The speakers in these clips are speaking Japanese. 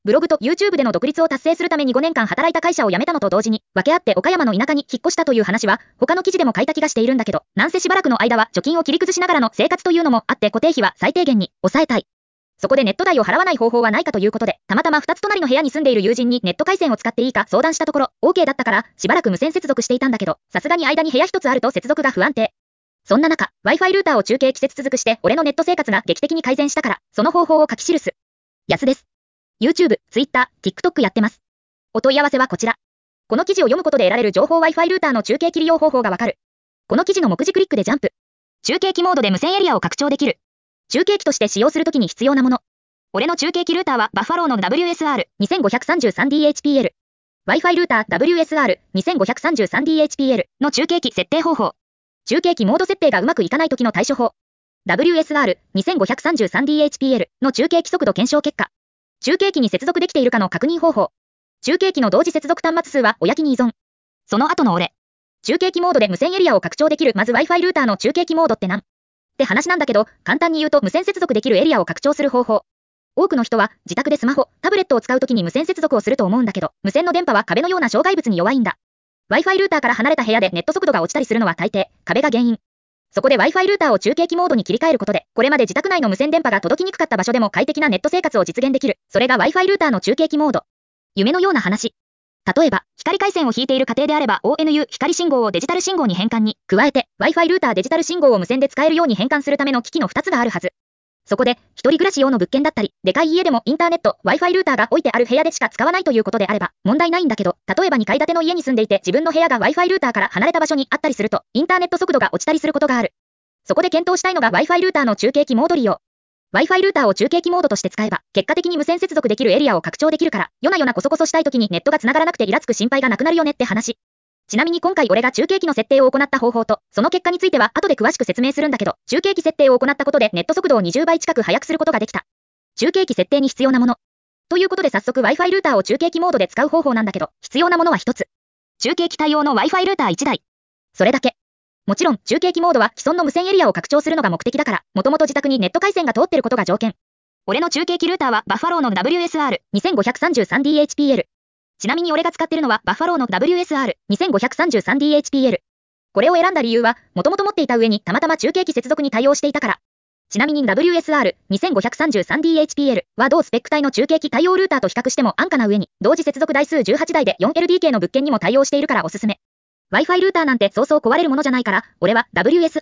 ブログと YouTube での独立を達成するために5年間働いた会社を辞めたのと同時に、分け合って岡山の田舎に引っ越したという話は、他の記事でも書いた気がしているんだけど、なんせしばらくの間は貯金を切り崩しながらの生活というのもあって固定費は最低限に抑えたい。そこでネット代を払わない方法はないかということで、たまたま2つ隣の部屋に住んでいる友人にネット回線を使っていいか相談したところ、OK だったから、しばらく無線接続していたんだけど、さすがに間に部屋一つあると接続が不安定。そんな中、Wi-Fi ルーターを中継季節続くして、俺のネット生活が劇的に改善したから、その方法を書き記す。やすです。YouTube、Twitter、TikTok やってます。お問い合わせはこちら。この記事を読むことで得られる情報 Wi-Fi ルーターの中継切り用方法がわかる。この記事の目次クリックでジャンプ。中継機モードで無線エリアを拡張できる。中継機として使用するときに必要なもの。俺の中継機ルーターはバッファローの WSR2533DHPL。Wi-Fi ルーター WSR2533DHPL の中継機設定方法。中継機モード設定がうまくいかないときの対処法。WSR2533DHPL の中継機速度検証結果。中継機に接続できているかの確認方法。中継機の同時接続端末数は親機に依存。その後の俺。中継機モードで無線エリアを拡張できる。まず Wi-Fi ルーターの中継機モードって何？って話なんだけど、簡単に言うと無線接続できるエリアを拡張する方法。多くの人は自宅でスマホ、タブレットを使うときに無線接続をすると思うんだけど、無線の電波は壁のような障害物に弱いんだ。Wi-Fi ルーターから離れた部屋でネット速度が落ちたりするのは大抵、壁が原因。そこで Wi-Fi ルーターを中継機モードに切り替えることで、これまで自宅内の無線電波が届きにくかった場所でも快適なネット生活を実現できる。それが Wi-Fi ルーターの中継機モード。夢のような話。例えば、光回線を引いている家庭であれば ONU 光信号をデジタル信号に変換に、加えて Wi-Fi ルーターデジタル信号を無線で使えるように変換するための機器の2つがあるはず。そこで、一人暮らし用の物件だったり、でかい家でもインターネット、Wi-Fi ルーターが置いてある部屋でしか使わないということであれば、問題ないんだけど、例えば2階建ての家に住んでいて自分の部屋が Wi-Fi ルーターから離れた場所にあったりすると、インターネット速度が落ちたりすることがある。そこで検討したいのが Wi-Fi ルーターの中継機モード利用。Wi-Fi ルーターを中継機モードとして使えば、結果的に無線接続できるエリアを拡張できるから、夜な夜なコソコソしたい時にネットが繋がらなくてイラつく心配がなくなるよねって話。ちなみに今回俺が中継機の設定を行った方法と、その結果については後で詳しく説明するんだけど、中継機設定を行ったことでネット速度を20倍近く速くすることができた。中継機設定に必要なもの。ということで早速 Wi-Fi ルーターを中継機モードで使う方法なんだけど、必要なものは一つ。中継機対応の Wi-Fi ルーター1台。それだけ。もちろん中継機モードは既存の無線エリアを拡張するのが目的だから、もともと自宅にネット回線が通ってることが条件。俺の中継機ルーターはバッファローの WSR2533DHPL。ちなみに俺が使ってるのはバッファローの WSR2533DHPL。これを選んだ理由は、もともと持っていた上にたまたま中継機接続に対応していたから。ちなみに WSR2533DHPL は同スペック帯の中継機対応ルーターと比較しても安価な上に、同時接続台数18台で 4LDK の物件にも対応しているからおすすめ。Wi-Fi ルーターなんてそうそう壊れるものじゃないから、俺は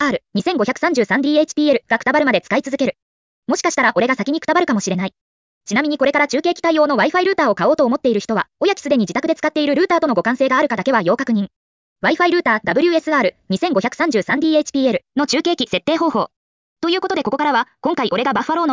WSR2533DHPL がくたばるまで使い続ける。もしかしたら俺が先にくたばるかもしれない。ちなみにこれから中継機対応の Wi-Fi ルーターを買おうと思っている人は、おやきすでに自宅で使っているルーターとの互換性があるかだけは要確認。Wi-Fi ルーター WSR2533DHPL の中継機設定方法。ということでここからは、今回俺がバッファローの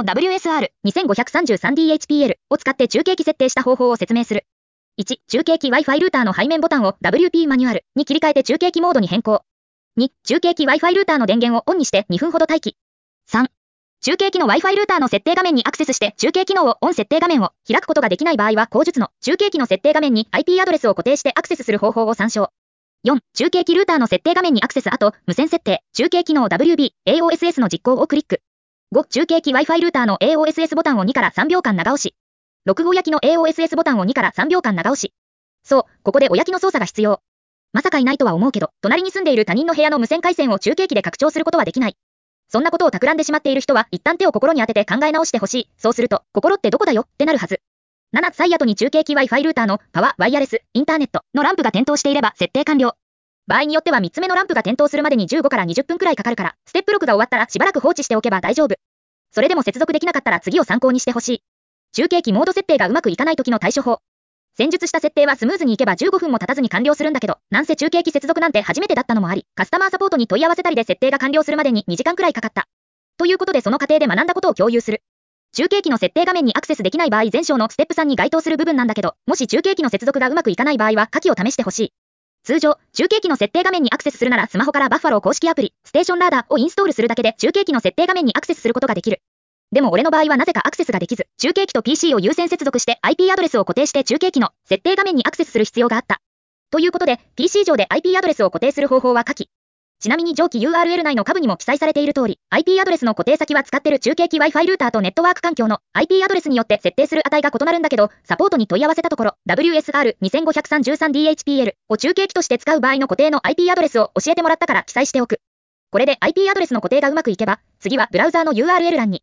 WSR2533DHPL を使って中継機設定した方法を説明する。1、中継機 Wi-Fi ルーターの背面ボタンを WP マニュアルに切り替えて中継機モードに変更。2、中継機 Wi-Fi ルーターの電源をオンにして2分ほど待機。3、中継機の Wi-Fi ルーターの設定画面にアクセスして中継機能をオン設定画面を開くことができない場合は後述の中継機の設定画面に IP アドレスを固定してアクセスする方法を参照。4、中継機ルーターの設定画面にアクセス後、無線設定、中継機能 WB、AOSS の実行をクリック。5、中継機 Wi-Fi ルーターの AOSS ボタンを2から3秒間長押し。6、親機の AOSS ボタンを2から3秒間長押し。そう、ここで親機の操作が必要。まさかいないとは思うけど、隣に住んでいる他人の部屋の無線回線を中継機で拡張することはできない。そんなことを企んでしまっている人は一旦手を心に当てて考え直してほしい。そうすると、心ってどこだよってなるはず。7、最後に中継機 Wi-Fi ルーターのパワーワイヤレスインターネットのランプが点灯していれば設定完了。場合によっては3つ目のランプが点灯するまでに15から20分くらいかかるから、ステップ6が終わったらしばらく放置しておけば大丈夫。それでも接続できなかったら次を参考にしてほしい。中継機モード設定がうまくいかない時の対処法。先述した設定はスムーズにいけば15分も経たずに完了するんだけど、なんせ中継機接続なんて初めてだったのもあり、カスタマーサポートに問い合わせたりで設定が完了するまでに2時間くらいかかった。ということでその過程で学んだことを共有する。中継機の設定画面にアクセスできない場合前章のステップ3に該当する部分なんだけど、もし中継機の接続がうまくいかない場合は下記を試してほしい。通常、中継機の設定画面にアクセスするならスマホからバッファロー公式アプリ、ステーションラーダーをインストールするだけで中継機の設定画面にアクセスすることができる。でも俺の場合はなぜかアクセスができず、中継機と PC を優先接続して IP アドレスを固定して中継機の設定画面にアクセスする必要があった。ということで、PC 上で IP アドレスを固定する方法は下記。 ちなみに上記 URL 内の下部にも記載されている通り、IP アドレスの固定先は使ってる中継機 Wi-Fi ルーターとネットワーク環境の IP アドレスによって設定する値が異なるんだけど、サポートに問い合わせたところ、WSR2533DHPL を中継機として使う場合の固定の IP アドレスを教えてもらったから記載しておく。これで IP アドレスの固定がうまくいけば、次はブラウザーの URL 欄に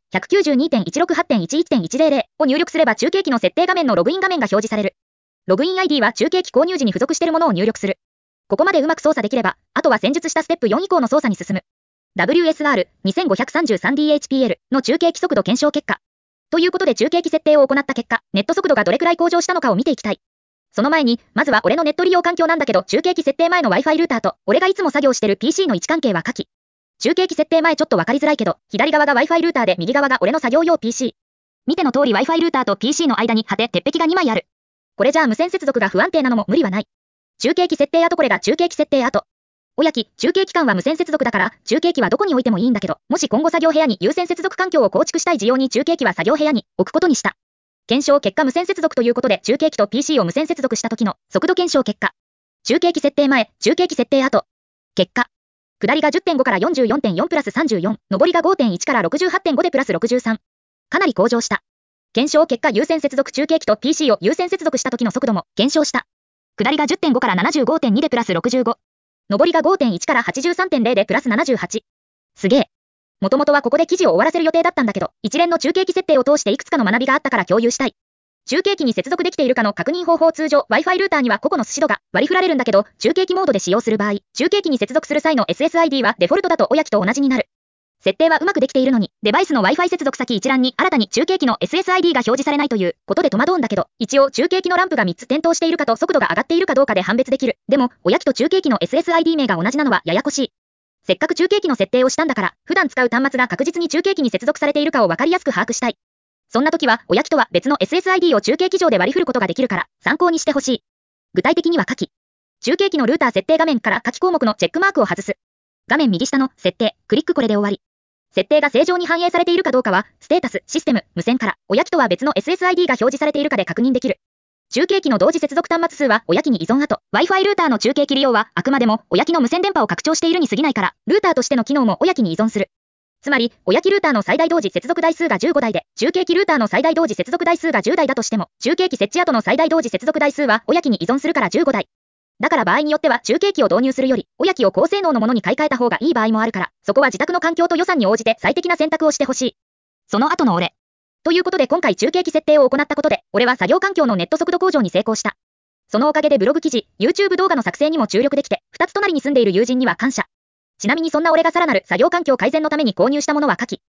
192.168.11.100 を入力すれば中継機の設定画面のログイン画面が表示される。ログイン ID は中継機購入時に付属しているものを入力する。ここまでうまく操作できれば、あとは先述したステップ4以降の操作に進む。WSR2533DHPL の中継機速度検証結果。ということで中継機設定を行った結果、ネット速度がどれくらい向上したのかを見ていきたい。その前に、まずは俺のネット利用環境なんだけど、中継機設定前の Wi-Fi ルーターと、俺がいつも作業してる PC の位置関係は下記。中継機設定前ちょっとわかりづらいけど、左側が Wi-Fi ルーターで右側が俺の作業用 PC。見ての通り Wi-Fi ルーターと PC の間に鉄壁が2枚ある。これじゃあ無線接続が不安定なのも無理はない。中継機設定後これが中継機設定後。おやき、中継機関は無線接続だから、中継機はどこに置いてもいいんだけど、もし今後作業部屋に有線接続環境を構築したい事用に中継機は作業部屋に置くことにした。検証結果無線接続ということで中継機と PC を無線接続した時の速度検証結果。中継機設定前、中継機設定後。結果。下りが 10.5 から 44.4 プラス34、上りが 5.1 から 68.5 でプラス63。かなり向上した。検証結果有線接続中継機と PC を有線接続した時の速度も減少した。下りが 10.5 から 75.2 でプラス65。上りが 5.1 から 83.0 でプラス78。すげえ。もともとはここで記事を終わらせる予定だったんだけど、一連の中継機設定を通していくつかの学びがあったから共有したい。中継機に接続できているかの確認方法通常 Wi-Fi ルーターには個々の寿司度が割り振られるんだけど、中継機モードで使用する場合、中継機に接続する際の SSID はデフォルトだとおやきと同じになる。設定はうまくできているのに、デバイスの Wi-Fi 接続先一覧に新たに中継機の SSID が表示されないということで戸惑うんだけど、一応中継機のランプが3つ点灯しているかと速度が上がっているかどうかで判別できる。でも、おやきと中継機の SSID 名が同じなのはややこしい。せっかく中継機の設定をしたんだから、普段使う端末が確実に中継機に接続されているかを分かりやすく把握したい。そんな時は、おやきとは別の SSID を中継機上で割り振ることができるから、参考にしてほしい。具体的には下記。中継機のルーター設定画面から下記項目のチェックマークを外す。画面右下の設定、クリックこれで終わり。設定が正常に反映されているかどうかは、ステータス、システム、無線から、おやきとは別の SSID が表示されているかで確認できる。中継機の同時接続端末数は、おやきに依存後、Wi-Fi ルーターの中継機利用は、あくまでも、おやきの無線電波を拡張しているに過ぎないから、ルーターとしての機能もおやきに依存する。つまり、おやきルーターの最大同時接続台数が15台で、中継機ルーターの最大同時接続台数が10台だとしても、中継機設置後の最大同時接続台数は、おやきに依存するから15台。だから場合によっては中継機を導入するより、おやきを高性能のものに買い替えた方がいい場合もあるから、そこは自宅の環境と予算に応じて最適な選択をしてほしい。その後の俺。ということで今回中継機設定を行ったことで、俺は作業環境のネット速度向上に成功した。そのおかげでブログ記事、YouTube 動画の作成にも注力できて、2つ隣に住んでいる友人には感謝。ちなみにそんな俺がさらなる作業環境改善のために購入したものは下記。